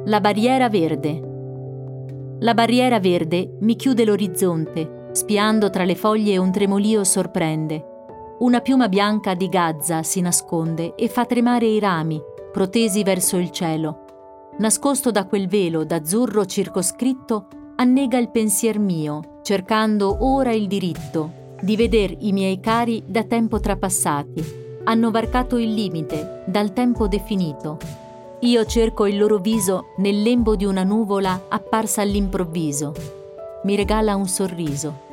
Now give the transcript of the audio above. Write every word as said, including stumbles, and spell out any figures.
La barriera verde. La barriera verde mi chiude l'orizzonte, spiando tra le foglie un tremolio sorprende. Una piuma bianca di gazza si nasconde e fa tremare i rami, protesi verso il cielo. Nascosto da quel velo d'azzurro circoscritto, annega il pensier mio, cercando ora il diritto di veder i miei cari da tempo trapassati. Hanno varcato il limite, dal tempo definito. Io cerco il loro viso nel lembo di una nuvola apparsa all'improvviso. Mi regala un sorriso.